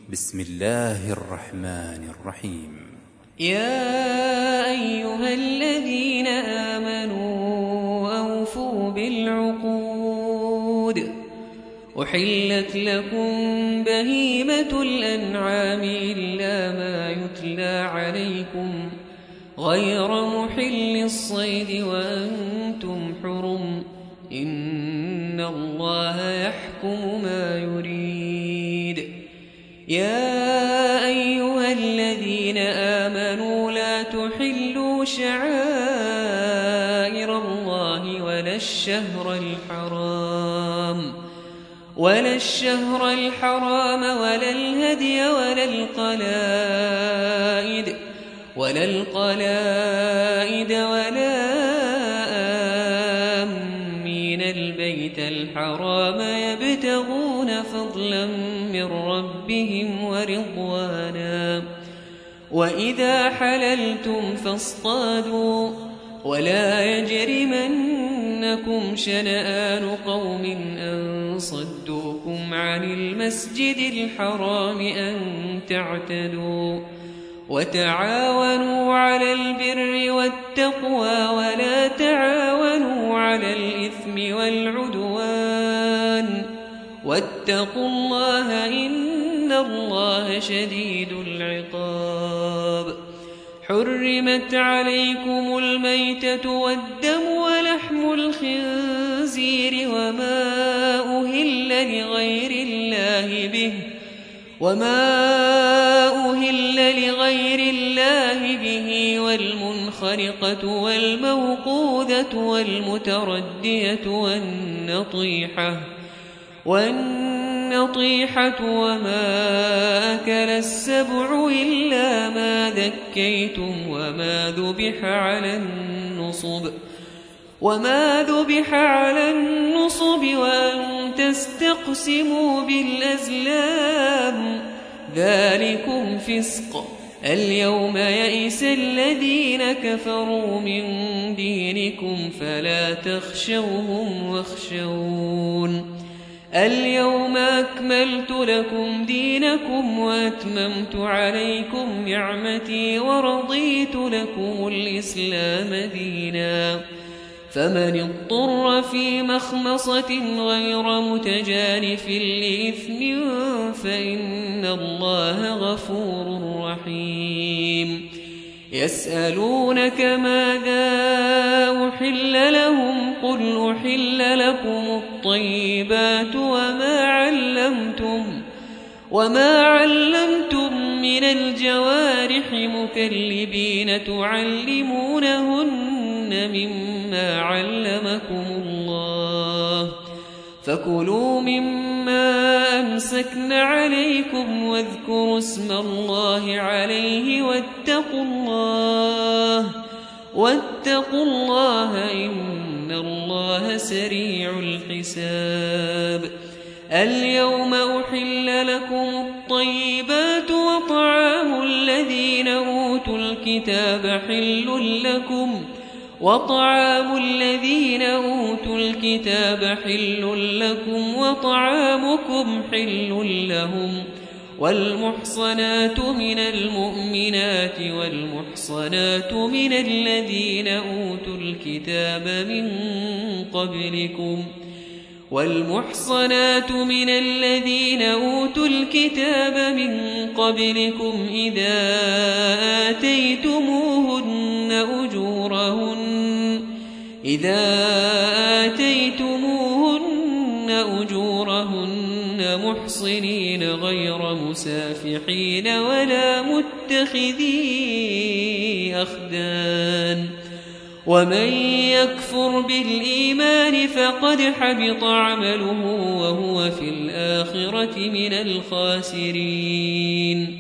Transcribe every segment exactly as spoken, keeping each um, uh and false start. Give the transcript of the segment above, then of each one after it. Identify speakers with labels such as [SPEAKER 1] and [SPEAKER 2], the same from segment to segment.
[SPEAKER 1] بسم الله الرحمن الرحيم.
[SPEAKER 2] يا أيها الذين آمنوا أوفوا بالعقود أحلت لكم بهيمة الأنعام إلا ما يتلى عليكم غير محل الصيد وأنتم حرم إن الله يحكم ما يريد. يا أيها الذين آمنوا لا تحلوا شعائر الله ولا الشهر الحرام ولا الشهر الحرام ولا الهدي ولا القلائد ولا القلائد ولا آمين البيت الحرام يبتغون فضلا من ربهم ورضوانا وإذا حللتم فاصطادوا ولا يجرمنكم شنآن قوم أن صدوكم عن المسجد الحرام أن تعتدوا وتعاونوا على البر والتقوى ولا تعاونوا على الإثم والعدوان واتقوا الله إن الله شديد العقاب. حرمت عليكم الميتة والدم ولحم الخنزير وما أهل لغير الله به وما أهل لغير الله به والمنخرقة والموقوذة والمتردية والنطيحة والنطيحة وما أكل السبع إلا ما ذكيتم وما ذبح على النصب وما ذبح على النصب وأن تستقسموا بالأزلام ذلكم فسق. اليوم يئس الذين كفروا من دينكم فلا تخشوهم واخشون. اليوم أكملت لكم دينكم وأتممت عليكم نعمتي ورضيت لكم الإسلام دينا. فمن اضطر في مخمصة غير متجانف لإثم فإن الله غفور رحيم. يسألونك ماذا أحل لهم قل أحل لكم الطيبات وما علمتم وما علمتم من الجوارح مكلبين تعلمونهن مما علمكم الله فكلوا مما أمسكن عليكم واذكروا اسم الله عليه واتقوا الله واتقوا الله إن الله سريع الحساب. اليوم أحل لكم الطيبات وطعام الذين أوتوا الكتاب حل لكم وطعام الذين أوتوا الكتاب حل لكم وطعامكم حل لهم والمحصنات من المؤمنات والمحصنات من الذين أوتوا الكتاب من قبلكم والمحصنات من الذين أوتوا الكتاب من قبلكم إذا آتيتموهن أجورهن إذا آتيتموهن أجورهن محصنين غير مسافحين ولا متخذي أخدان. ومن يكفر بالإيمان فقد حبط عمله وهو في الآخرة من الخاسرين.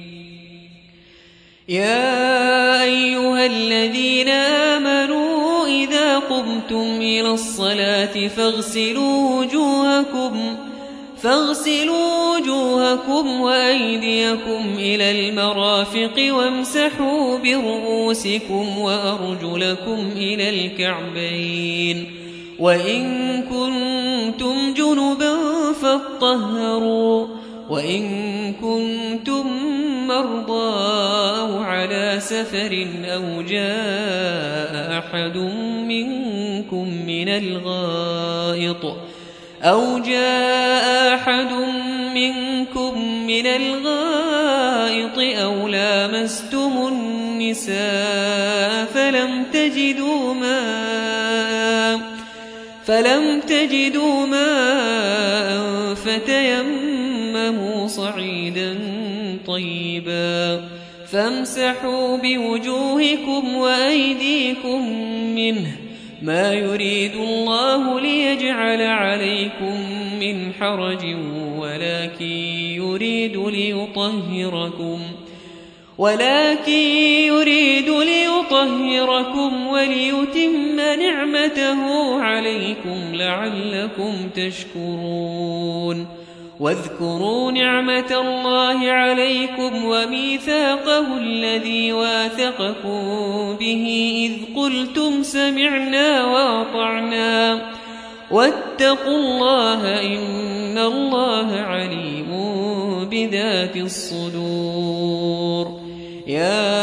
[SPEAKER 2] يا أيها الذين آمنوا إذا قمتم إلى الصلاة فاغسلوا وجوهكم فاغسلوا وجوهكم وأيديكم إلى المرافق وامسحوا برؤوسكم وأرجلكم إلى الكعبين وإن كنتم جنبا فاطهروا وإن كنتم مرضى أو على سفر أو جاء أحد منكم من الغائط أو جاء أحد منكم من الغائط أو لامستم النساء فلم تجدوا ماء فلم تجدوا ماء فتيمموا صعيدا طيبا فامسحوا بوجوهكم وأيديكم منه ما يريد الله ليجعل عليكم من حرج ولكن يريد ليطهركم ولكن يريد ليطهركم وليتم نعمته عليكم لعلكم تشكرون واذكروا نعمة الله عليكم وميثاقه الذي واثقكم به إذ قلتم سمعنا وأطعنا واتقوا الله إن الله عليم بذات الصدور يا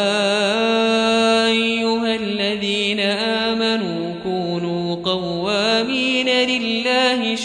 [SPEAKER 2] أيها الذين آمنوا كونوا قوامين لله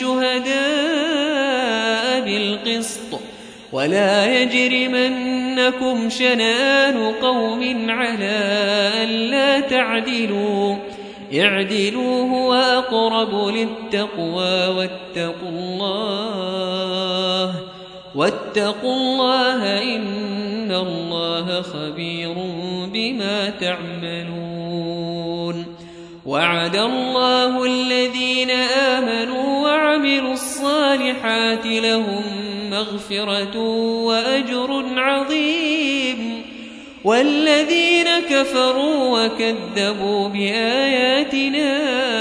[SPEAKER 2] شهداء بالقسط ولا يجرمنكم شنآن قوم على ألا تعدلوا اعدلوا هو أقرب للتقوى واتقوا الله واتقوا الله إن الله خبير بما تعملون وعد الله الذين آمنوا وعملوا الصالحات لهم مغفرة وأجر عظيم والذين كفروا وكذبوا بآياتنا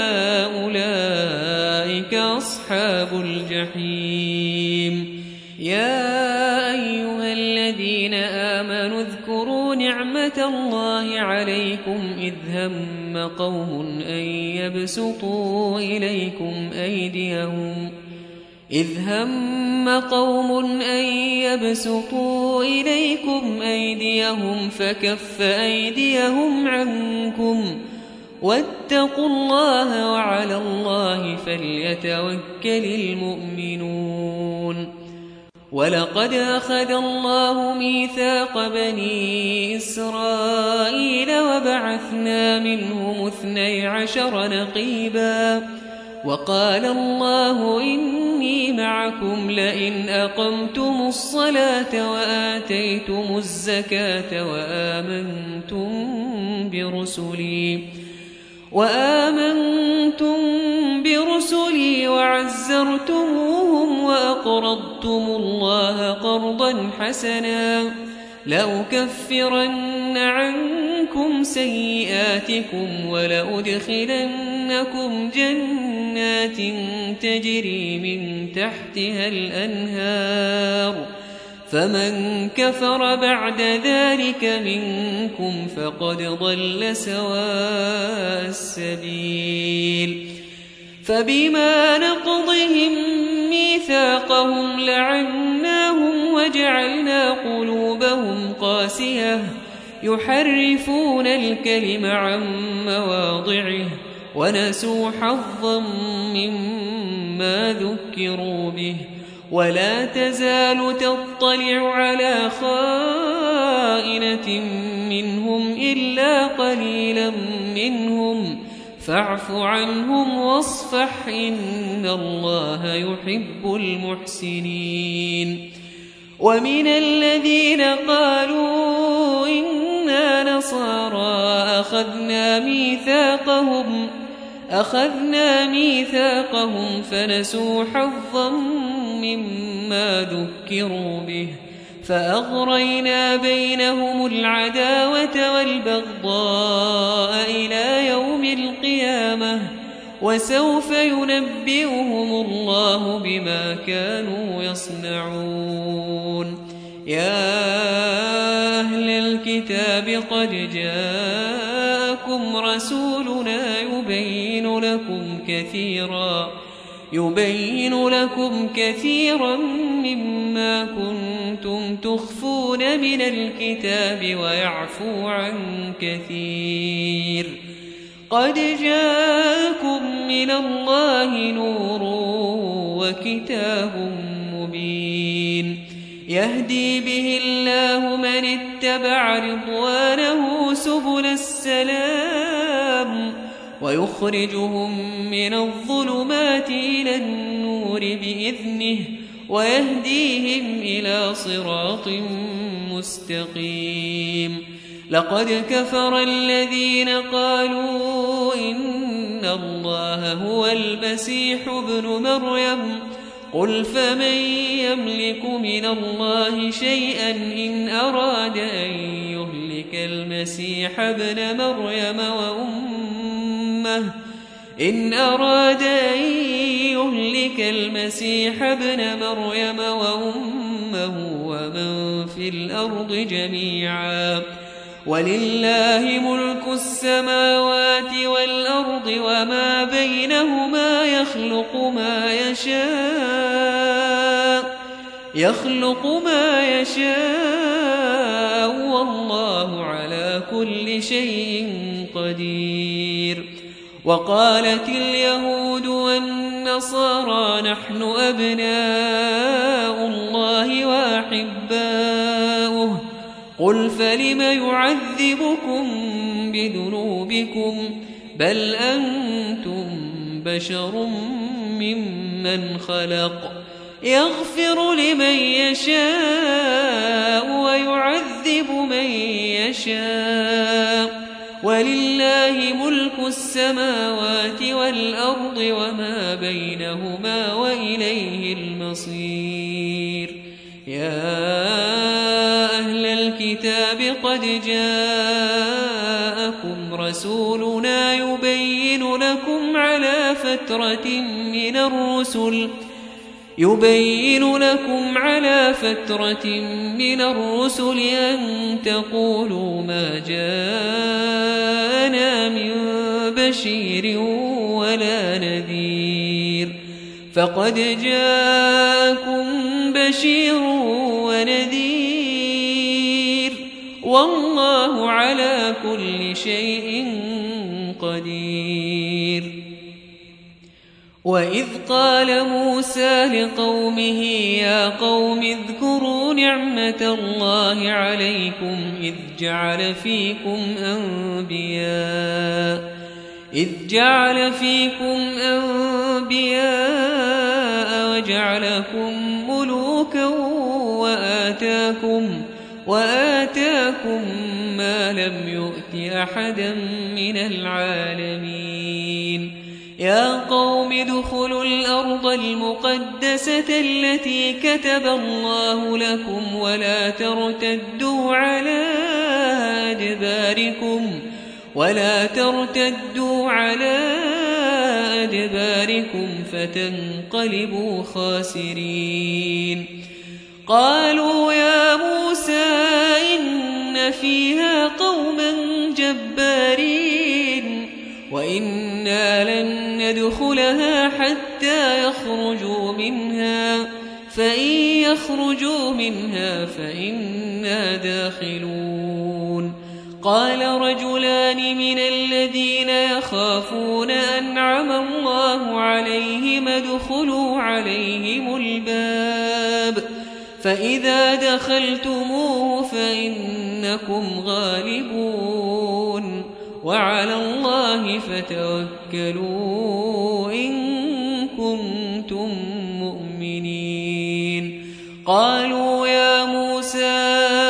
[SPEAKER 2] أولئك أصحاب الجحيم يا أيها الذين آمنوا اذكروا نعمة الله عليكم إذ هم قوم أن يبسطوا إليكم أيديهم إذ هم قوم أن يبسطوا إليكم أيديهم فكف أيديهم عنكم واتقوا الله وعلى الله فليتوكل المؤمنون ولقد أخذ الله ميثاق بني إسرائيل وبعثنا منهم اثني عشر نقيبا وقال الله إني معكم لئن أقمتم الصلاة وآتيتم الزكاة وآمنتم برسلي وآمنتم برسلي وعزرتموهم وأقرضتم الله قرضا حسنا لأكفرن عنكم سيئاتكم ولأدخلنكم جنات تجري من تحتها الأنهار فمن كفر بعد ذلك منكم فقد ضل سواء السبيل فبما نقضهم ميثاقهم لعناهم وجعلنا قلوبهم قاسية يحرفون الكلم عن مواضعه ونسوا حظا مما ذكروا به ولا تزال تطلع على خائنة منهم إلا قليلا منهم فاعف عنهم واصفح إن الله يحب المحسنين ومن الذين قالوا إنا نصارى أخذنا ميثاقهم أخذنا ميثاقهم فنسوا حظا مما ذكروا به فأغرينا بينهم العداوة والبغضاء إلى يوم القيامة وسوف ينبئهم الله بما كانوا يصنعون يا أهل الكتاب قد جاءكم رسولنا يبين لكم كثيرا يبين لكم كثيرا مما كنتم تخفون من الكتاب ويعفو عن كثير. قد جاءكم من الله نور وكتاب مبين يهدي به الله من اتبع رضوانه سبل السلام ويخرجهم من الظلمات إلى النور بإذنه ويهديهم إلى صراط مستقيم. لقد كفر الذين قالوا إن الله هو المسيح ابن مريم قل فمن يملك من الله شيئا إن أراد أن يهلك المسيح ابن مريم وأمه إن أراد أن يهلك المسيح ابن مريم وأمه ومن في الأرض جميعا ولله ملك السماوات والأرض وما بينهما يخلق ما يشاء يخلق ما يشاء والله على كل شيء قدير. وقالت اليهود والنصارى نحن أبناء الله وأحباؤه قل فلم يعذبكم بذنوبكم بل أنتم بشر ممن خلق يغفر لمن يشاء ويعذب من يشاء ولله ملك السماوات والأرض وما بينهما وإليه المصير. يا أهل الكتاب قد جاءكم رسولنا يبين لكم على فترة من الرسل يبين لكم على فترة من الرسل أن تقولوا ما جاءنا من بشير ولا نذير فقد جاءكم بشير ونذير والله على كل شيء قدير. وإذ قال موسى لقومه يا قوم اذكروا نعمة الله عليكم إذ جعل فيكم أنبياء إذ جعل فيكم أنبياء وجعلكم ملوكا وآتاكم وآتاكم ما لم يؤت أحدا من العالمين. يا قوم ادخلوا الأرض المقدسة التي كتب الله لكم ولا ترتدوا على أدباركم ولا ترتدوا على أدباركم فتنقلبوا خاسرين. قالوا يا موسى إن فيها قوما جبارين وإنا لن ندخلها حتى يخرجوا منها فإن يخرجوا منها فإنا داخلون. قال رجلان من الذين يخافون أنعم الله عليهم ادخلوا عليهم الباب فإذا دخلتموه فإنكم غالبون وعلى الله فتوكلوا إن كنتم مؤمنين. قالوا يا موسى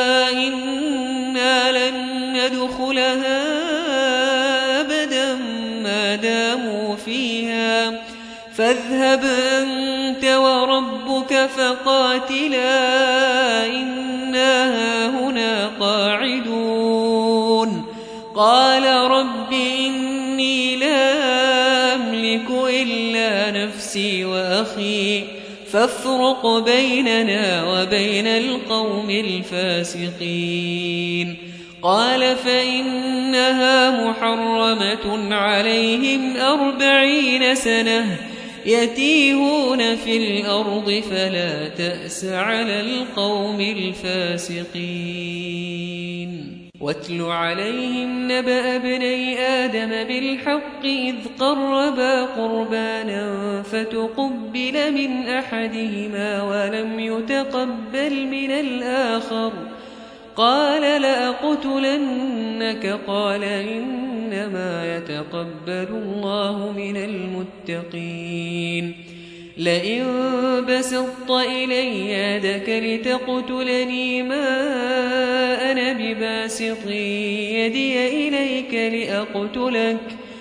[SPEAKER 2] إنا لن ندخلها أبدا ما داموا فيها فاذهب أنت وربك فقاتلا إنا هاهنا قاعدون. قال رب إني لا أملك إلا نفسي وأخي فافرق بيننا وبين القوم الفاسقين. قال فإنها محرمة عليهم أربعين سنة يتيهون في الأرض فلا تأس على القوم الفاسقين واتل عليهم نبأ ابني آدم بالحق إذ قربا قربانا فتقبل من أحدهما ولم يتقبل من الآخر قال لأقتلنك قال إنما يتقبل الله من المتقين لئن بسطت إلي يدك لتقتلني ما أنا بباسط يدي إليك لأقتلك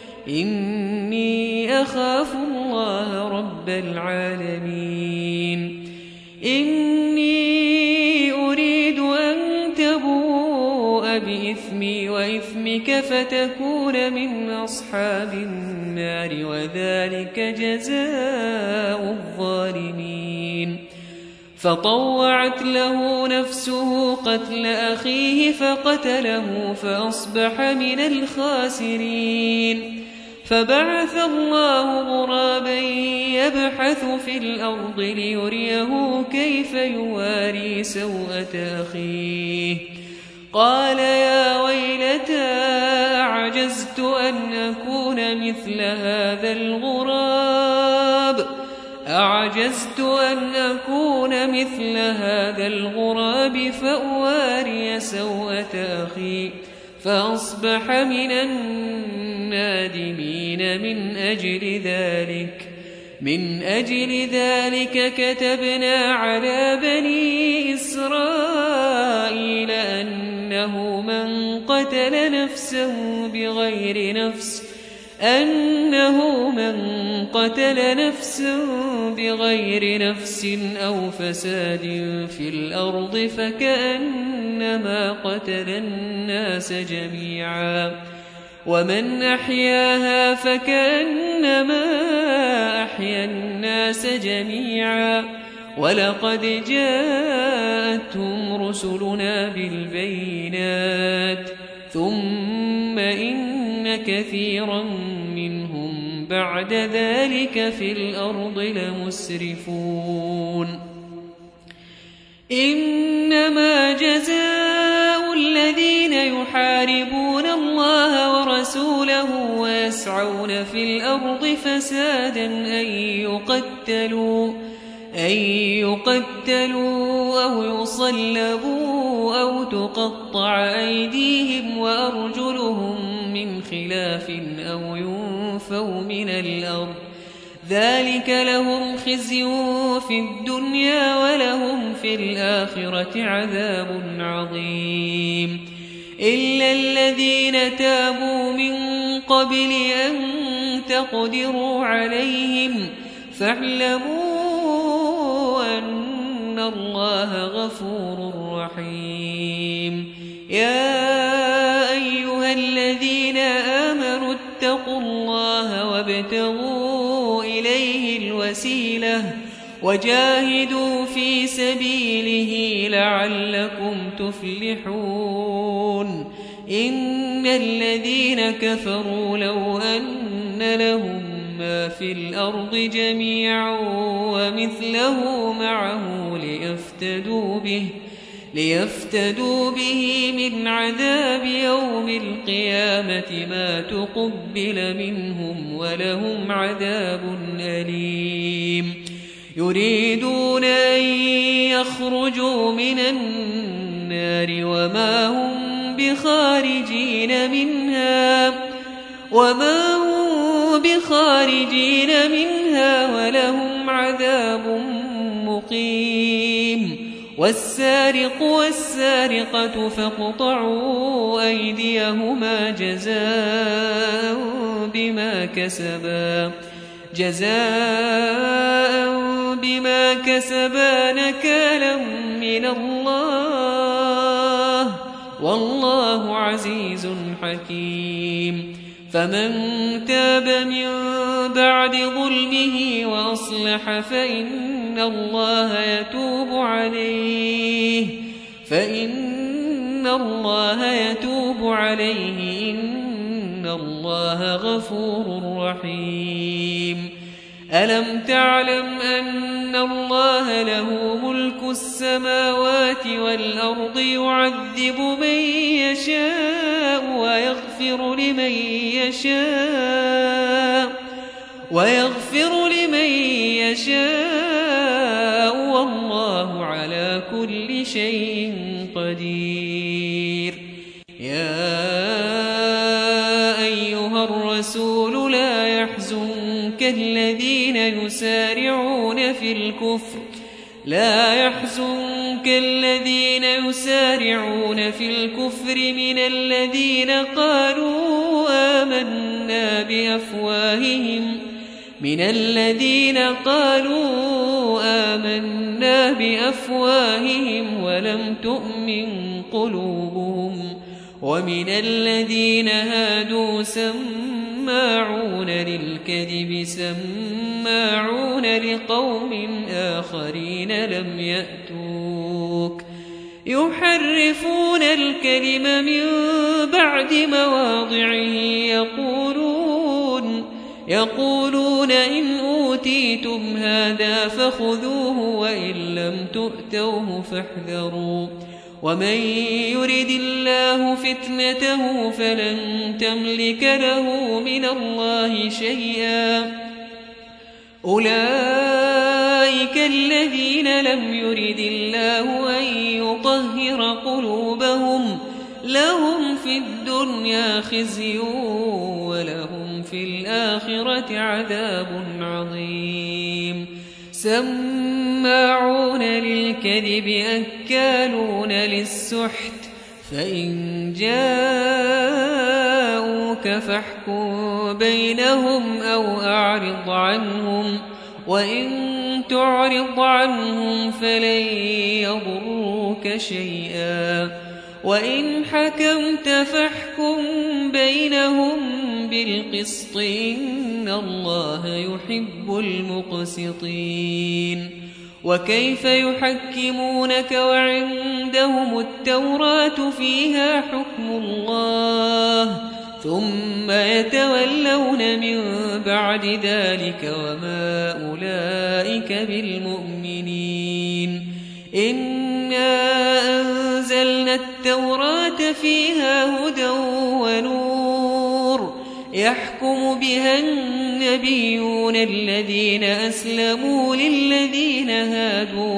[SPEAKER 2] إني أخاف الله رب العالمين إني أريد أن تبوء بإثمي وإثمك فتكون من أصحاب النار وذلك جزاء الظالمين فطوعت له نفسه قتل أخيه فقتله فأصبح من الخاسرين فبعث الله غرابا يبحث في الأرض ليريه كيف يواري سوءة أخيه قال يا ويلتى أعجزت أن أكون مثل هذا الغراب أعجزت أن أكون مثل هذا الغراب فأواري سوءة أخي فأصبح من النادمين من أجل ذلك من أجل ذلك كتبنا على بني إسرائيل أنه من قتل نفسا بغير نفس أنه من قتل نفسا بغير نفس أو فساد في الأرض فكأنما قتل الناس جميعا ومن أحياها فكأنما أحيا الناس جميعا ولقد جاءتهم رسلنا بالبينات ثم إن كثيرا منهم بعد ذلك في الأرض لمسرفون إنما جزاء الذين يحاربون الله ورسوله ويسعون في الأرض فسادا أن يقتلوا أن يقتلوا أو يصلبوا أو تقطع أيديهم وأرجلهم من خلاف أو ينفوا من الأرض ذلك لهم خزي في الدنيا ولهم في الآخرة عذاب عظيم إلا الذين تابوا من قبل أن تقدروا عليهم فاعلموا أن الله غفور رحيم يا أيها الذين آمنوا اتقوا الله وابتغوا إليه الوسيلة وجاهدوا في سبيله لعلكم تفلحون إن الذين كفروا لو أن لهم ما في الأرض جميعا ومثله معه ليفتدوا به ليفتدوا به من عذاب يوم القيامة ما تقبل منهم ولهم عذاب أليم يريدون أن يخرجوا من النار وما هم بخارجين منها وما هم بخارجين منها ولهم عذاب مقيم والسارق والسارقة فاقطعوا أيديهما جزاء بما كسبا جزاء بما كسبا نكالا من الله والله عزيز حكيم فمن تاب من بعد ظلمه وأصلح فإن الله يتوب عليه فإن الله يتوب عليه إن الله غفور رحيم ألم تعلم أن الله له ملك السماوات والأرض يعذب من يشاء ويغفر لمن يشاء ويغفر لمن يشاء والله على كل شيء قدير. يا أيها الرسول لا يحزنك الذين يسارعون في الكفر لا يحزنك الذين يسارعون في الكفر من الذين قالوا آمنا بأفواههم من الذين قالوا آمنا بأفواههم ولم تؤمن قلوبهم ومن الذين هادوا سماعون للكذب سماعون لقوم آخرين لم يأتوك يحرفون الكلم من بعد مواضعه يقولون يقولون إن أوتيتم هذا فخذوه وإن لم تؤتوه فاحذروا ومن يرد الله فتنته فلن تملك له من الله شيئا أولئك الذين لم يرد الله أن يطهر قلوبهم لهم في الدنيا خزي ولهم في الآخرة عذاب عظيم. سماعون للكذب أكالون للسحت فإن جاءوك فاحكم بينهم أو أعرض عنهم وإن تعرض عنهم فلن يضروك شيئا وإن حكمت فاحكم بينهم بالقسط إن الله يحب المقسطين. وكيف يحكمونك وعندهم التوراة فيها حكم الله ثم يتولون من بعد ذلك وما أولئك بالمؤمنين. إنا أنزلنا التوراة فيها هدى ونور يحكم بها النبيون الذين أسلموا للذين هادوا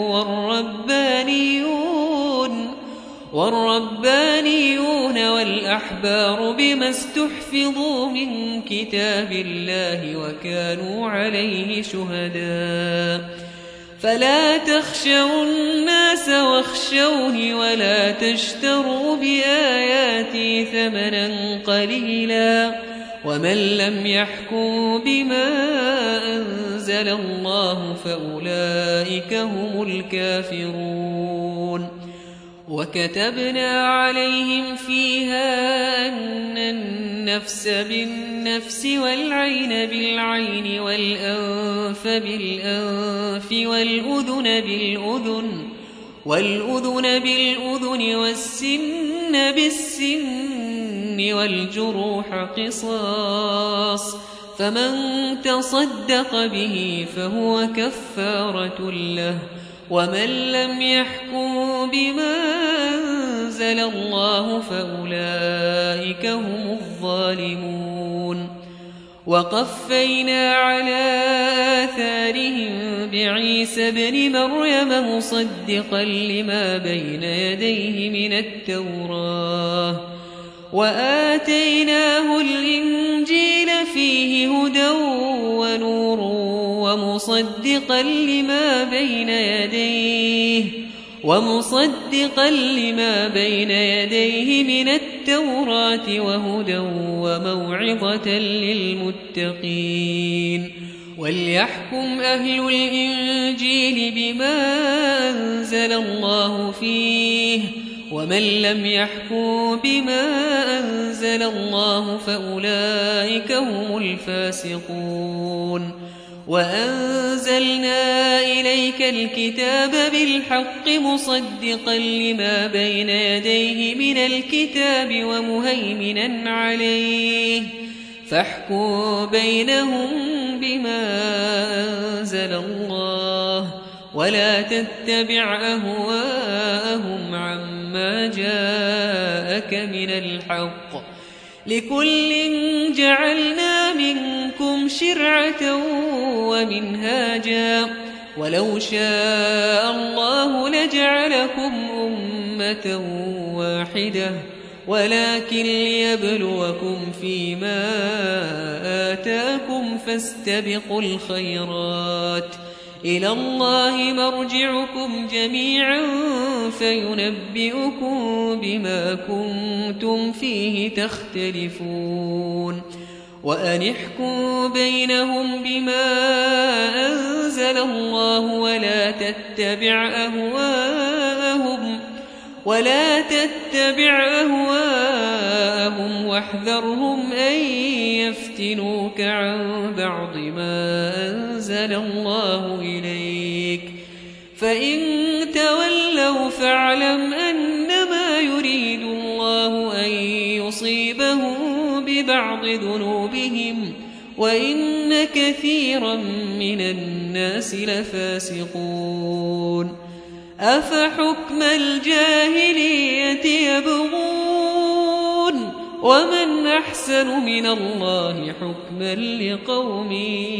[SPEAKER 2] والربانيون والربانيون والأحبار بما استحفظوا من كتاب الله وكانوا عليه شهداء فلا تخشوا الناس واخشوني ولا تشتروا بآياتي ثمنا قليلا ومن لم يحكم بما أنزل الله فأولئك هم الكافرون. وكتبنا عليهم فيها أن النفس بالنفس والعين بالعين والأنف بالأنف والأذن بالأذن والأذن بالأذن والسن بالسن والجروح قصاص فمن تصدق به فهو كفارة له ومن لم يحكم بما أنزل الله فأولئك هم الظالمون. وقفينا على آثارهم بعيسى ابن مريم مصدقا لما بين يديه من التوراة وآتيناه الإنجيل فيه هدى ونور ومصدقا لما بين يديه ومصدقا لما بين يديه من التوراة وهدى وموعظة للمتقين. وليحكم أهل الإنجيل بما أنزل الله فيه ومن لم يحكم بما أنزل الله فأولئك هم الفاسقون. وأنزلنا إليك الكتاب بالحق مصدقا لما بين يديه من الكتاب ومهيمنا عليه فاحكم بينهم بما أنزل الله ولا تتبع أهواءهم عما جاءك من الحق لكل جعلنا منكم شرعة ومنهاجا ولو شاء الله لجعلكم أمة واحدة ولكن ليبلوكم فيما آتاكم فاستبقوا الخيرات إلى الله مرجعكم جميعا فينبئكم بما كنتم فيه تختلفون وأن احكم بينهم بما أنزل الله ولا تتبع أهواءهم ولا تتبع أهواءهم واحذرهم أن يفتنوك عن بعض ما أنزل الله إليك فإن تولوا فاعلم أنما يريد الله أن يصيبهم ببعض ذنوبهم وإن كثيرا من الناس لفاسقون أفحكم الجاهلية يبغون ومن أحسن من الله حكما لقوم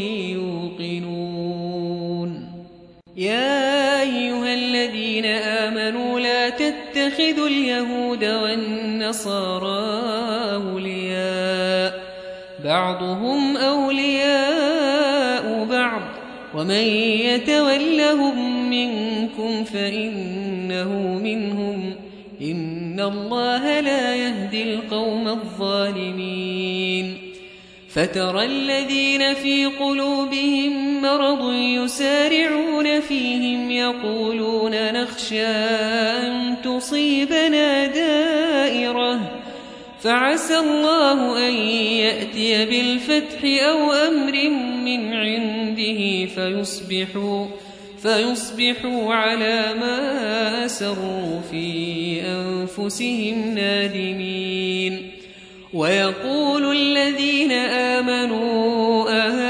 [SPEAKER 2] يوقنون يا أيها الذين آمنوا لا تتخذوا اليهود والنصارى أولياء بعضهم أولياء بعض ومن يتولهم منكم فإنه منهم إن الله لا يهدي القوم الظالمين فترى الذين في قلوبهم مرض يسارعون فيهم يقولون نخشى أن تصيبنا دائرة فعسى الله أن يأتي بالفتح أو أمر من عنده فيصبحوا فيصبحوا على ما أسروا في أنفسهم نادمين ويقول الذين آمنوا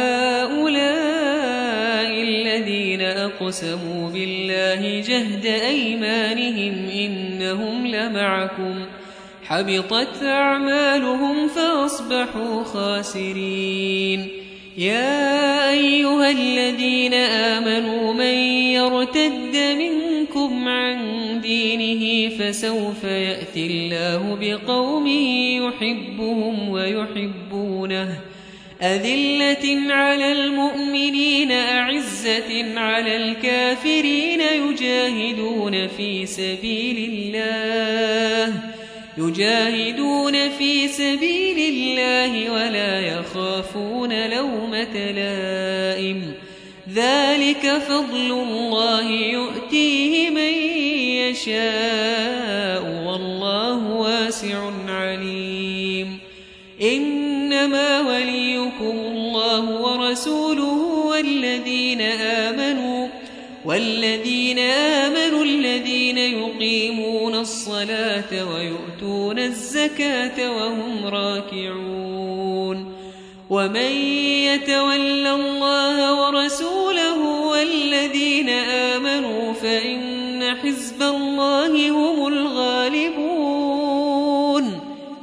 [SPEAKER 2] أهؤلاء الذين أقسموا بالله جهد أيمانهم إنهم لمعكم حبطت أعمالهم فأصبحوا خاسرين يا أيها الذين آمنوا من يرتد منكم عن دينه فسوف يأتي الله بقوم يحبهم ويحبونه أذلة على المؤمنين أعزة على الكافرين يجاهدون في سبيل الله يجاهدون في سبيل الله ولا يخافون لومة لائم ذلك فضل الله يؤتيه من يشاء والله واسع عليم إنما وليكم الله ورسوله والذين آمنوا والذين آمنوا الذين يقيمون الصلاة ويؤتون الزكاة وهم راكعون ومن يتول الله ورسوله والذين آمنوا فإن حزب الله هم الغالبون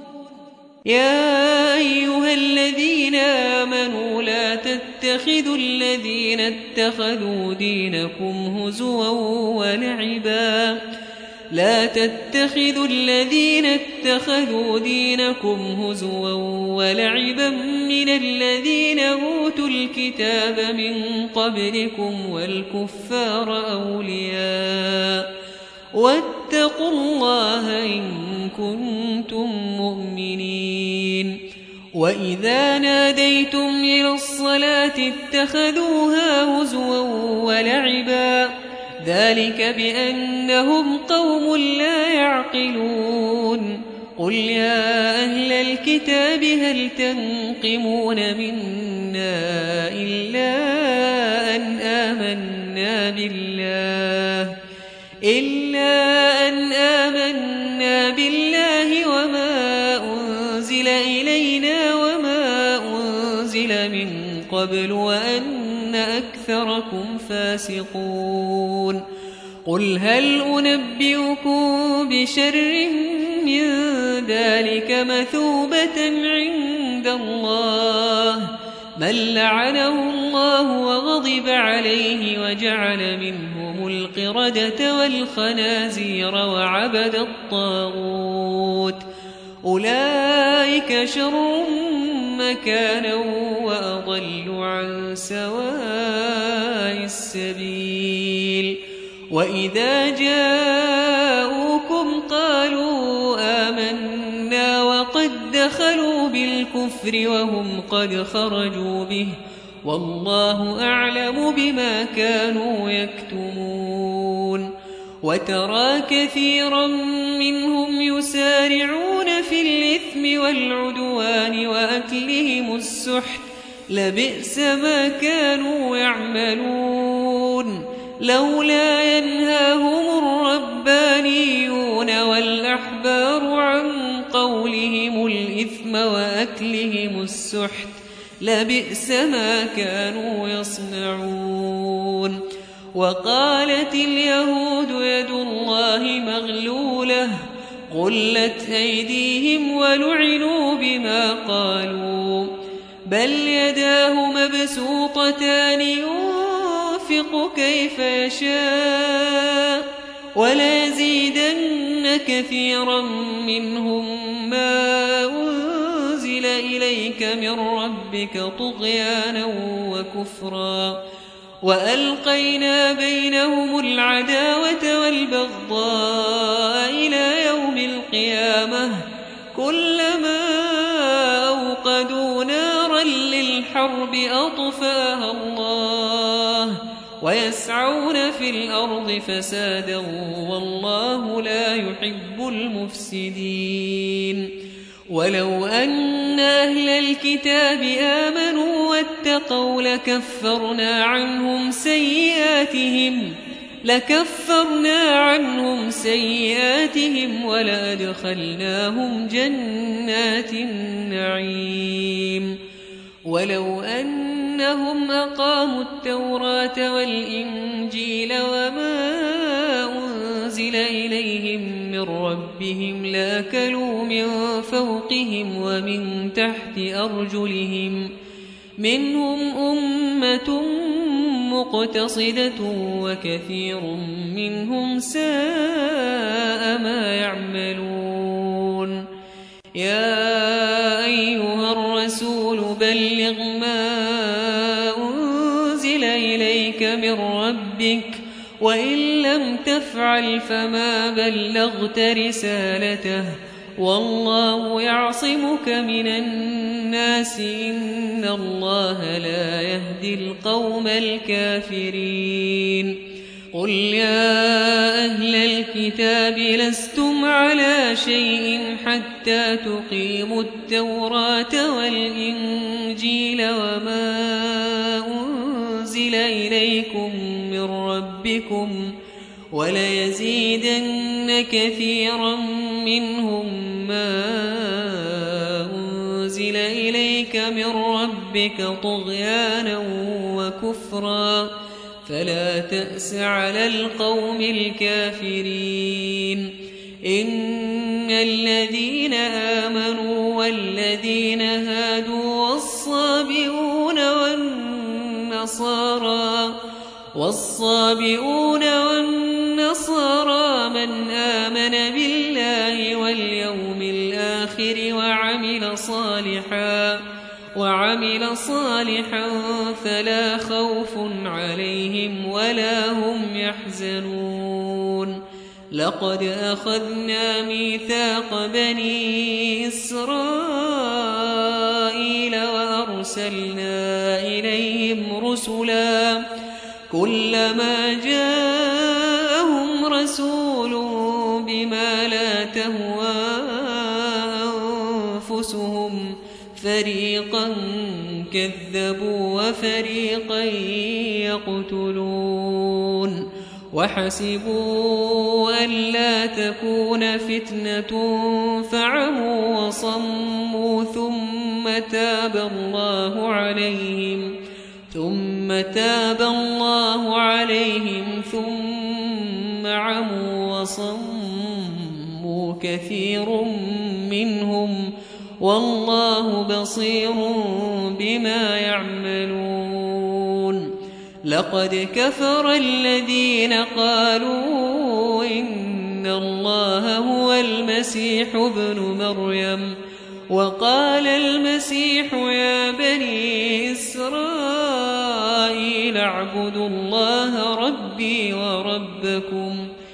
[SPEAKER 2] يا أيها الذين آمنوا لا تتخذوا الذين اتخذوا دينكم هزوا ولعبا لا تتخذوا الذين اتخذوا دينكم هزوا ولعبا من الذين أوتوا الكتاب من قبلكم والكفار أولياء واتقوا الله إن كنتم مؤمنين وإذا ناديتم إلى الصلاة اتخذوها هزوا ولعبا ذلك بأنهم قوم لا يعقلون قل يا أهل الكتاب هل تنقمون منا إلا أن آمنا بالله إلا أن آمنا بالله وما أنزل إلينا وما أنزل من قبل وأن أكثركم فاسقون قل هل أنبئكم بشر من ذلك مثوبة عند الله من لعنه الله وغضب عليه وجعل منهم القردة والخنازير وعبد الطاغوت أولئك شر مكانا وأضل عن سواء السبيل وإذا جاءوكم قالوا آمنا وقد دخلوا بالكفر وهم قد خرجوا به والله أعلم بما كانوا يكتمون وترى كثيرا منهم يسارعون في الإثم والعدوان وأكلهم السحت لبئس ما كانوا يعملون لولا ينهاهم الربانيون والأحبار عن قولهم الإثم وأكلهم السحت لبئس ما كانوا يصنعون وقالت اليهود يد الله مغلولة غلت أيديهم ولعنوا بما قالوا بل يداه مبسوطتان ينفق كيف يشاء وليزيدن كثيرا منهم ما أنزل إليك من ربك طغيانا وكفرا وألقينا بينهم العداوة والبغضاء إلى يوم القيامة كلما أوقدوا نارا للحرب أطفاها الله ويسعون في الأرض فسادا والله لا يحب المفسدين ولو أن أهل الكتاب آمنوا واتقوا لكفرنا عنهم سيئاتهم لكفرنا عنهم سيئاتهم ولأدخلناهم جنات النعيم ولو أنهم أقاموا التوراة والإنجيل وما أنزل إليهم من ربهم لأكلوا من فوقهم ومن تحت أرجلهم منهم أمة مقتصدة وكثير منهم ساء ما يعملون يا أيها الرسول بلغ ما أنزل إليك من ربك وإن لم تفعل فما بلغت رسالته والله يعصمك من الناس إن الله لا يهدي القوم الكافرين قل يا أهل الكتاب لستم على شيء حتى تقيموا التوراة والإنجيل وما أنزل إليكم من ربكم وليزيدن كثيرا منهم ما أنزل إليك من ربك طغيانا وكفرا فلا تأس على القوم الكافرين إن الذين آمنوا والذين هادوا والصابئون والنصارى والصابئون والنصارى من آمن بالله واليوم الآخر وعمل صالحا وعمل صالحا فلا خوف عليهم ولا هم يحزنون لقد أخذنا ميثاق بني إسرائيل وأرسلنا إليهم رسلا كلما جاءهم رسول بما لا تهوى أنفسهم فريقا كذبوا وفريقا يقتلون وحسبوا ألا تكون فتنة فعموا وصموا ثم تاب الله عليهم ثم تاب الله عليهم ثم عموا وصموا كثير منهم والله بصير بما يعملون لقد كفر الذين قالوا إن الله هو المسيح ابن مريم وقال المسيح يا بني إسرائيل اعبدوا الله ربي وربكم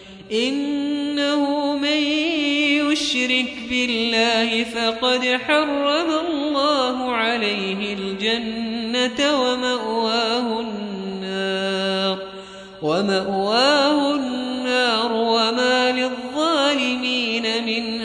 [SPEAKER 2] إنه من يشرك بالله فقد حرم الله عليه الجنة ومأواه النار ومأواه النار وما للظالمين من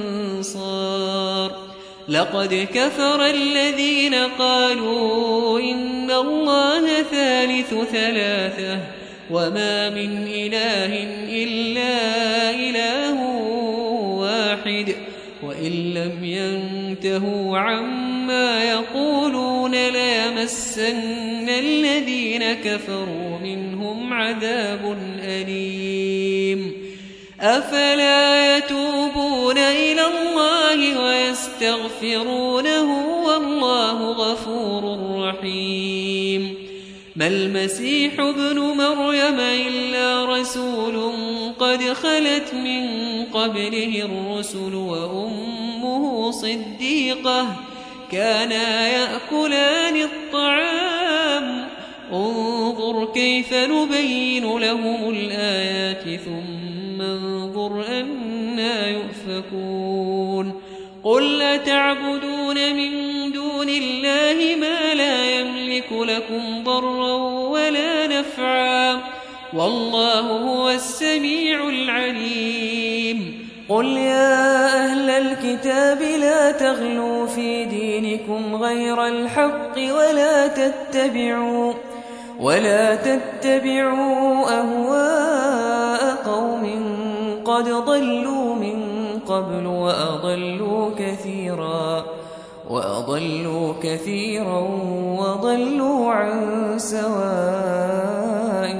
[SPEAKER 2] أنصار لقد كفر الذين قالوا إن الله ثالث ثلاثة وما من إله إلا إله واحد وإن لم ينتهوا عما يقولون ليمسن الذين كفروا منهم عذاب أليم أفلا يتوبون إلى الله ويستغفرونه والله غفور رحيم ما المسيح ابن مريم إلا رسول قد خلت من قبله الرسل وأمه صديقة كانا يأكلان الطعام انظر كيف نبين لهم الآيات ثم انظر أنا يؤفكون قل أتعبدون من دون الله ما لا يملك لكم ضرا ولا نفعا والله هو السميع العليم
[SPEAKER 3] قل يا أهل الكتاب لا تغلوا في دينكم غير الحق ولا تتبعوا ولا تتبعوا أهواء قوم قد ضلوا من قبل وأضلوا كثيرا وأضلوا كثيرا وضلوا عن سواء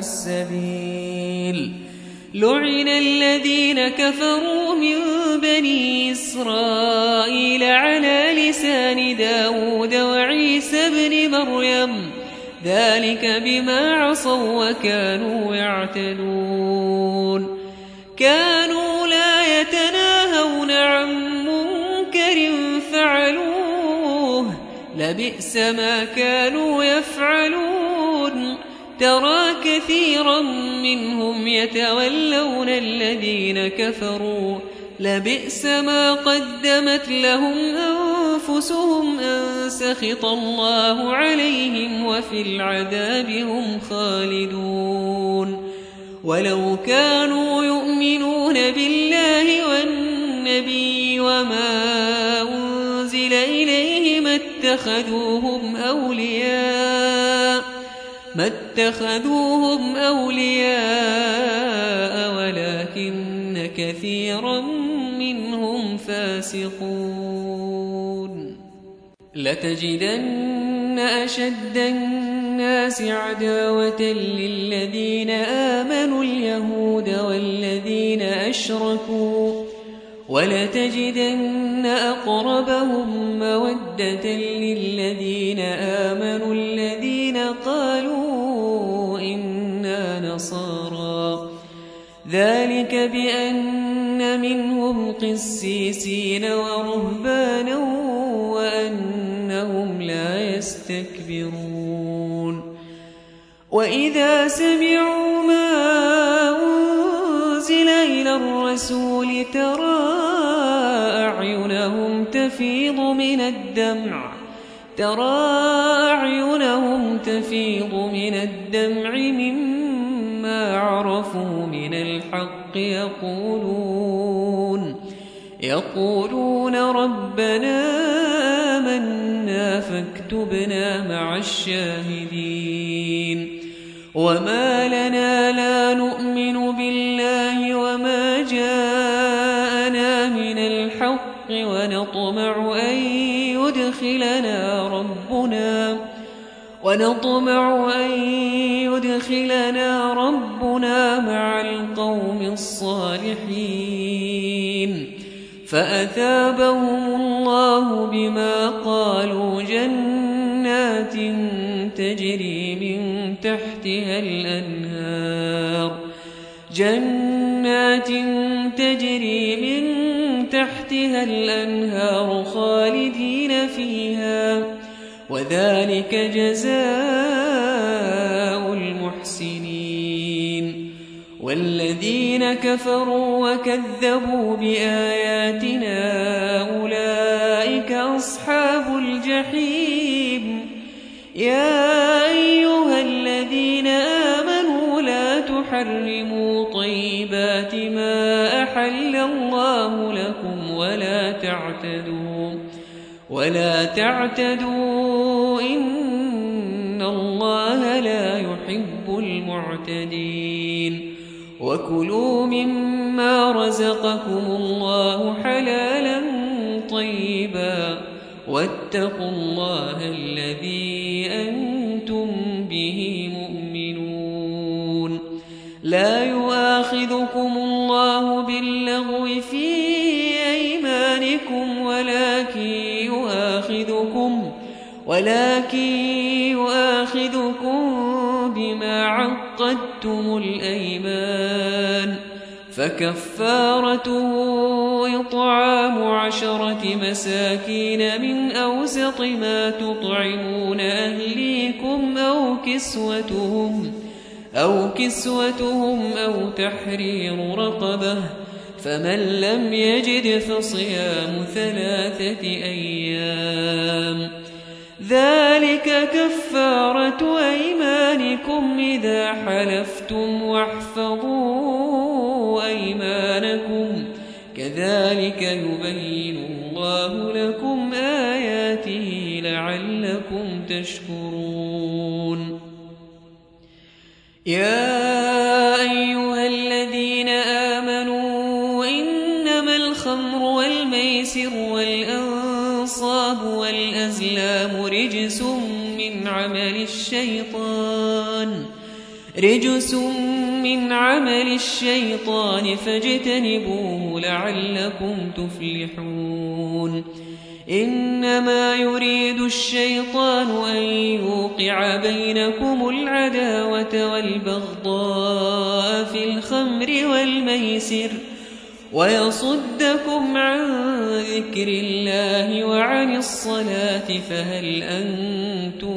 [SPEAKER 3] السبيل لعن الذين كفروا من بني إسرائيل على لسان داود وعيسى بن مريم ذلك بما عصوا وكانوا يعتدون كانوا لا يتناهون عن منكر فعلوه لبئس ما كانوا يفعلون ترى كثيرا منهم يتولون الذين كفروا لبئس ما قدمت لهم أنفسهم أن سخط الله عليهم وفي العذاب هم خالدون ولو كانوا يؤمنون بالله والنبي وما أنزل إليه ما اتخذوهم أولياء ما اتخذوهم أولياء ولكن كثيرا منهم فاسقون لتجدن أشد الناس عداوة للذين آمنوا اليهود والذين أشركوا ولتجدن أقربهم مودة للذين آمنوا الذين قالوا إنا نصارى ذلك بأن منهم قسيسين ورهبانا وأنهم لا يستكبرون وإذا سمعوا ما أنزل إلى الرسول ترى أعينهم تفيض من الدمع ترى أعينهم تفيض من الدمع مما عرفوا من الحق يقولون يقولون ربنا آمنا فاكتبنا مع الشاهدين وما لنا لا نؤمن بالله وما جاءنا من الحق ونطمع أن يدخلنا ربنا ونطمع أن يدخلنا ربنا مع القوم الصالحين فأثابهم الله بما قالوا جنات تجري من تحتها الأنهار جنات تجري من تحتها الأنهار خالدين فيها وذلك جزاء المحسنين والذين كفروا وكذبوا بآياتنا أولئك أصحاب الجحيم يا أيها الذين آمنوا لا تحرموا طيبات ما أحل الله لكم ولا تعتدوا ولا تعتدوا إن الله لا يحب المعتدين وكلوا مما رزقكم الله حلالا طيبا واتقوا الله الذي أنتم به مؤمنون لا يؤاخذكم الله باللغو في أيمانكم ولكن يؤاخذكم ولكن يؤاخذكم بما عقدتم الأيمان فكفارته إطعام عشرة مساكين من أوسط ما تطعمون أهليكم أو كسوتهم أو كسوتهم أو تحرير رقبة فمن لم يجد فصيام ثلاثة أيام ذلك كفارة أيمانكم إذا حلفتم واحفظوا أيمانكم كذلك يبين الله لكم آياته لعلكم تشكرون يا أيها الذين آمنوا إنما الخمر والميسر والأنصاب والأزلام رجس من عمل الشيطان رجس من عمل الشيطان فاجتنبوه لعلكم تفلحون إنما يريد الشيطان أن يوقع بينكم العداوة والبغضاء في الخمر والميسر ويصدكم عن ذكر الله وعن الصلاة فهل أنتم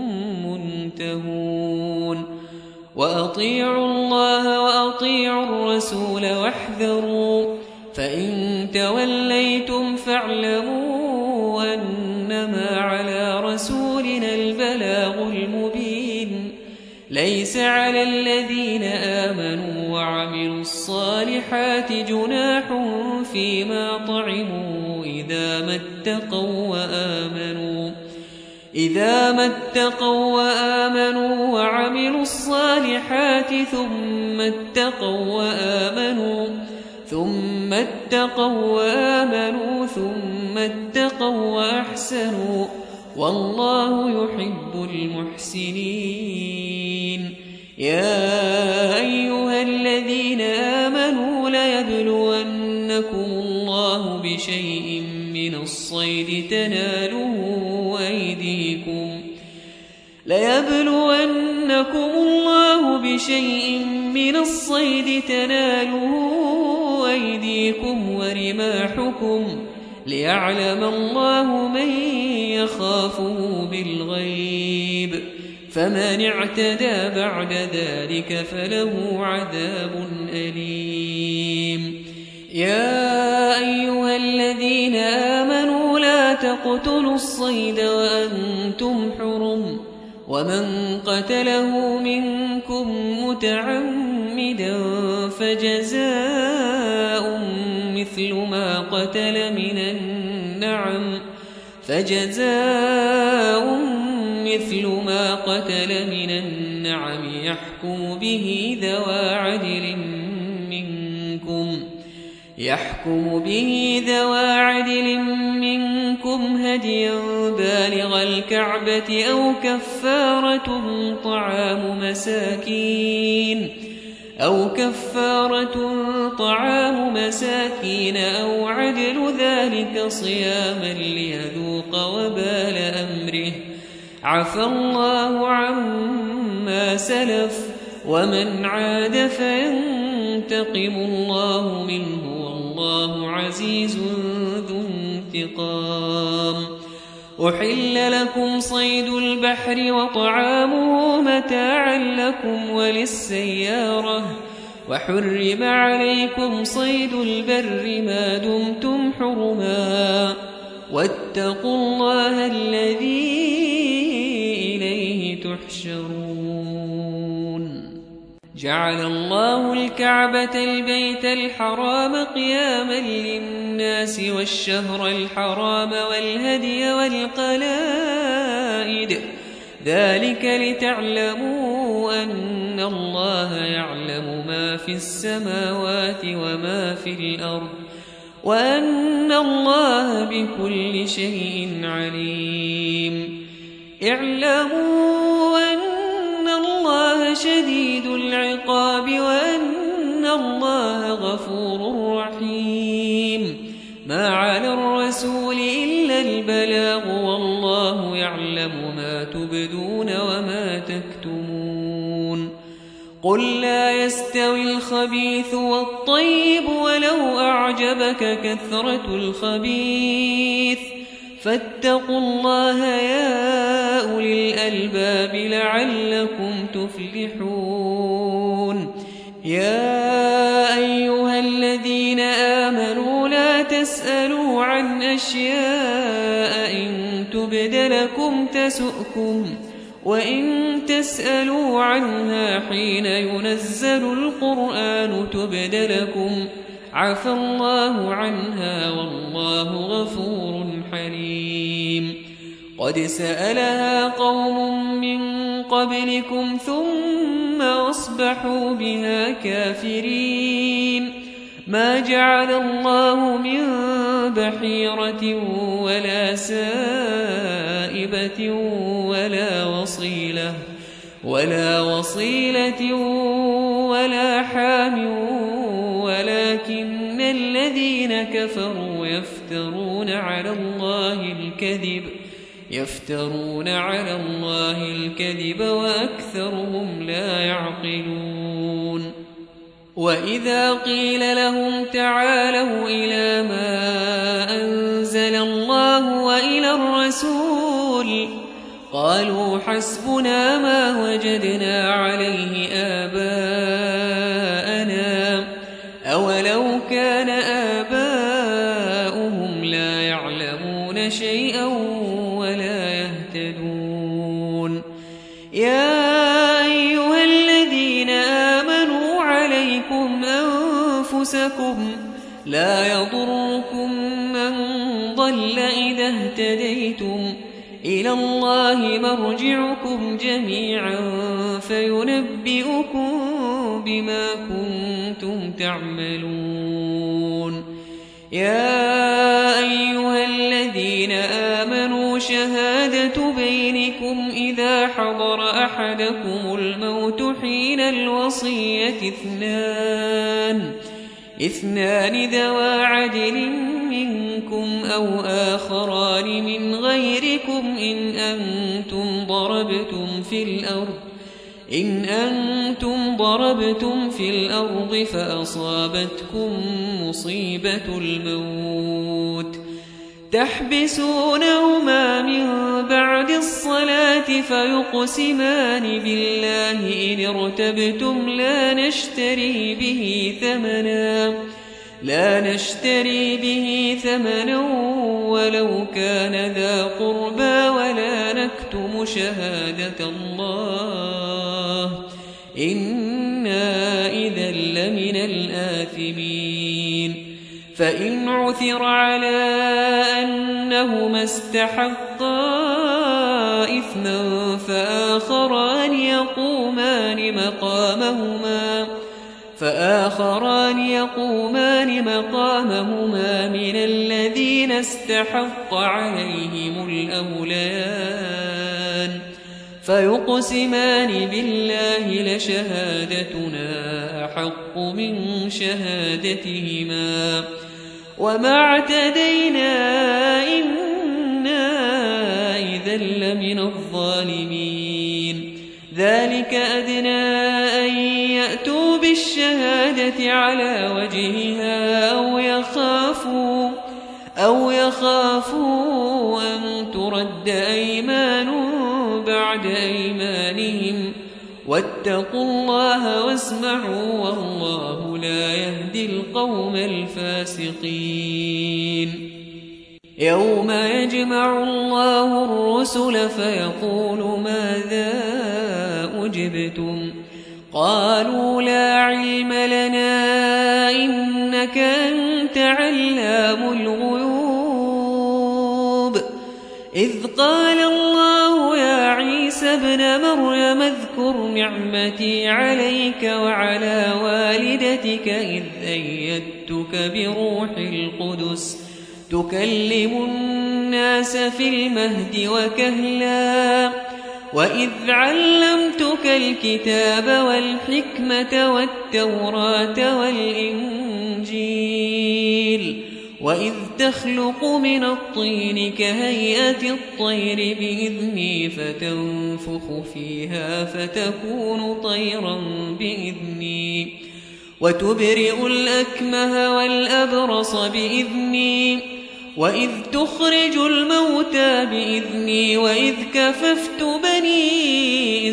[SPEAKER 3] منتهون وأطيعوا الله وأطيعوا الرسول واحذروا فإن توليتم فاعلموا أنما على رسولنا البلاغ المبين ليس على الذين آمنوا وعملوا الصالحات جناح فيما طعموا إذا ما اتقوا وآمنوا إذا ما اتقوا وآمنوا وعملوا الصالحات ثم اتقوا وآمنوا ثم اتقوا وآمنوا ثم اتقوا وأحسنوا والله يحب المحسنين يا أيها الذين آمنوا ليبلونكم الله بشيء من الصيد تناله أيديكم ليبلونكم الله بشيء من الصيد تناله أيديكم ورماحكم ليعلم الله من يخافه بالغيب فمن اعتدى بعد ذلك فله عذاب أليم يا أيها الذين آمنوا لا تقتلوا الصيد وأنتم حرم ومن قتله منكم متعمدا فجزاء مثل ما قتل من النعم فجزاء مثل ما قتل من النعم يحكم به ذوى عدل منكم يحكم به ذوى عدل منكم هديا بالغ الكعبة أو كفارة طعام مساكين أو كفارة طعام مساكين أو عدل ذلك صياما ليذوق وبال أمره. عفى الله عما سلف ومن عاد فينتقم الله منه والله عزيز ذو انتقام. أحل لكم صيد البحر وطعامه متاعا لكم وللسيارة وحرم عليكم صيد البر ما دمتم حرما واتقوا الله الذي إليه تحشرون. جعل الله الكعبة البيت الحرام قياما للناس والشهر الحرام والهدي والقلائد ذلك لتعلموا أن الله يعلم ما في السماوات وما في الأرض وأن الله بكل شيء عليم. اعلموا أن الله شديد العقاب وأن الله غفور رحيم. ما على الرسول إلا البلاغ والله يعلم ما تبدون وما تكتمون. قل لا يستوي الخبيث والطيب ولو أعجبك كثرة الخبيث فاتقوا الله يا أولي الألباب لعلكم تفلحون. يا أيها الذين آمنوا لا تسألوا عن أشياء إن تبد لكم تسؤكم وإن تسألوا عنها حين ينزل القرآن تبد لكم عفى الله عنها والله غفور حليم. قد سألها قوم من قبلكم ثم أصبحوا بها كافرين. ما جعل الله من بحيرة ولا سائبة ولا وصيلة ولا وصيلة ولا حام ولكن الذين كفروا يفترون على الله الكذب يفترون على الله الكذب وأكثرهم لا يعقلون. وإذا قيل لهم تعالوا إلى ما أنزل الله وإلى الرسول قالوا حسبنا ما وجدنا عليه آباءنا أولو كان آباؤهم لا يعلمون شيئا ولا يهتدون. يا أيها الذين آمنوا عليكم أنفسكم لا يضركم من ضل إذا اهتديتم إلى الله مرجعكم جميعا فينبئكم بما كنتم تعملون. يا أيها الذين آمنوا شهادة بينكم إذا حضر أحدكم الموت حين الوصية اثنان اثنان ذوى عدل منكم أو آخران من غيركم إن أنتم ضربتم في الأرض إن أنتم ضربتم في الأرض فأصابتكم مصيبة الموت تحبسونهما من بعد الصلاة فيقسمان بالله إن ارتبتم لا نشتري به ثمنا لا نشتري به ثمنا ولو كان ذا قربى ولا نكتم شهادة الله إنا إذا لمن الآثمين. فإن عثر على أنهما استحقا إثما فآخران يقومان مقامهما فآخران يقومان مقامهما من الذين استحق عليهم الأوليان فيقسمان بالله لشهادتنا أحق من شهادتهما وما اعتدينا إنا إذا لمن الظالمين ذلك أدنى أن يأتوا بالشهادة على وجهها أو يخافوا أو يخافوا أن ترد أيمان بعد أيمانهم واتقوا الله واسمعوا والله لا يهدي القوم الفاسقين يوم يجمع الله الرسل فيقول ماذا أجبتم قالوا لا علم لنا إنك أنت علام الغيوب إذ قال الله يا عيسى ابن مريم اذكر نعمتي عليك وعلى والدتك إذ أيدتك بروح القدس تكلم الناس في المهد وكهلا وإذ علمتك الكتاب والحكمة والتوراة والإنجيل وإذ تخلق من الطين كهيئة الطير بإذني فتنفخ فيها فتكون طيرا بإذني وتبرئ الأكمه والأبرص بإذني وإذ تخرج الموتى بإذني وإذ كففت بني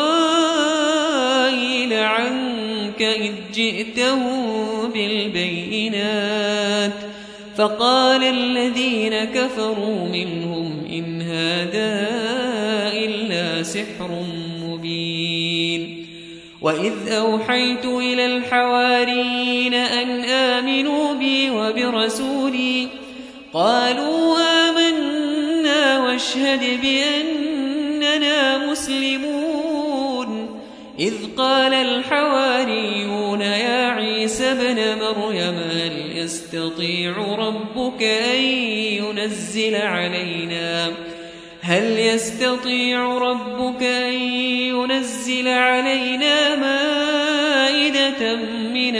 [SPEAKER 3] إسرائيل عنك إذ جئتهم بالبينات فقال الذين كفروا منهم إن هذا إلا سحر مبين وإذ أوحيت إلى الحواريين أن آمنوا بي وبرسولي قالوا آمنا واشهد بأننا مسلمون إذ قال الحواريون يا عيسى ابن مريم هل يستطيع ربك أن ينزل علينا هل يستطيع ربك أن ينزل علينا مائدة من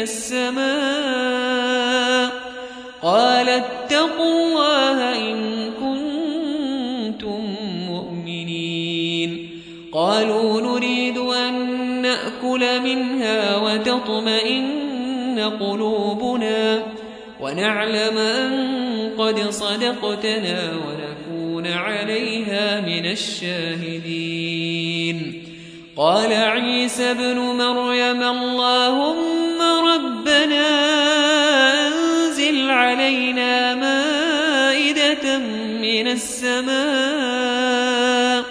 [SPEAKER 3] السماء قال اتقوا الله إن كنتم مؤمنين قالوا نريد أن نأكل منها وتطمئن قلوبنا ونعلم أن قد صدقتنا ونكون عليها من الشاهدين قال عيسى ابن مريم اللهم ربنا أنزل علينا مائدة من السماء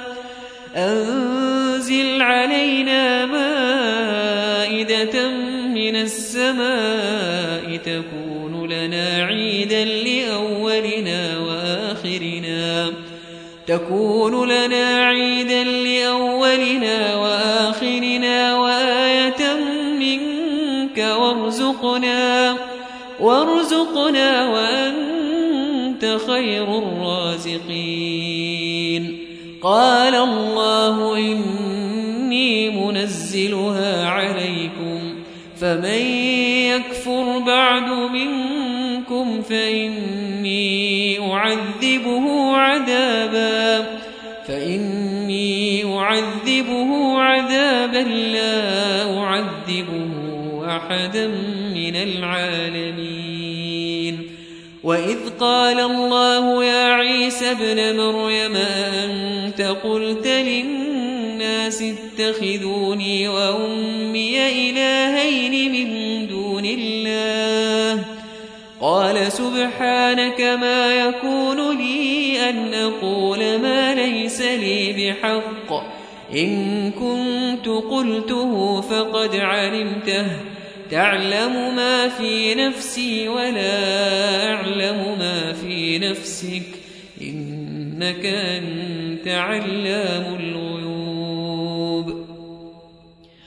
[SPEAKER 3] أنزل علينا مائدة من السماء تكون لنا عيدا لأولنا وآخرنا تكون لنا عيدا لأولنا وآخرنا وآية منك وارزقنا وارزقنا وأنت خير الرازقين قال الله إني منزلها عليكم فمن يكفر بعد منكم فإني أعذبه عذابا فإني أعذبه عذابا لا أعذبه أحدا من العالمين وإذ قال الله يا عيسى ابن مريم أنت قلت للناس اتخذوني وأمي إلهين من دون الله قال سبحانك ما يكون لي أن أقول ما ليس لي بحق إن كنت قلته فقد علمته تعلم ما في نفسي ولا أعلم ما في نفسك إنك أنت علام الغيوب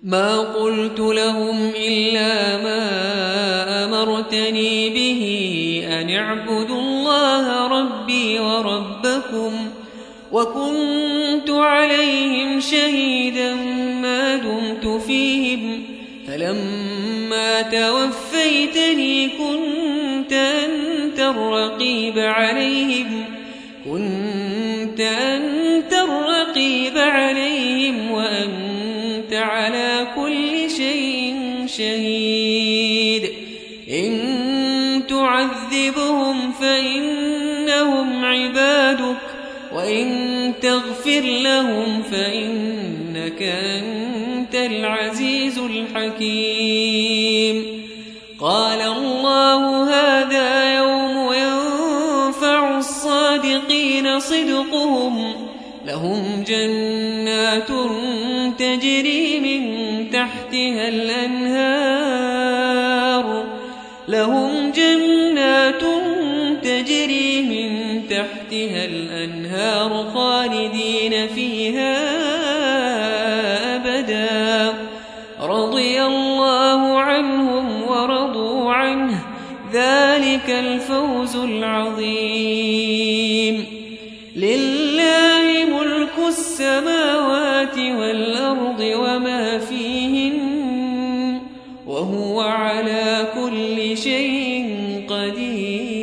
[SPEAKER 3] ما قلت لهم إلا ما أمرتني به أن اعبدوا الله ربي وربكم وكنت عليهم شهيدا ما دمت فيهم فلما توفيتني كنت أنت الرقيب عليهم كنت أنت الرقيب عليهم وأنت على كل شيء شهيد إن تعذبهم فإنهم عبادك وإن تغفر لهم فإنك أنت العزيز الحكيم قال الله هذا يوم ينفع الصادقين صدقهم لهم جنات تجري من تحتها الأنهار لهم جنات تجري من تحتها الأنهار خالدين فيها أبدا رضي الله عنهم ورضوا عنه ذلك الفوز العظيم لله ملك السماوات والأرض وما فيهن وهو على كل شيء قدير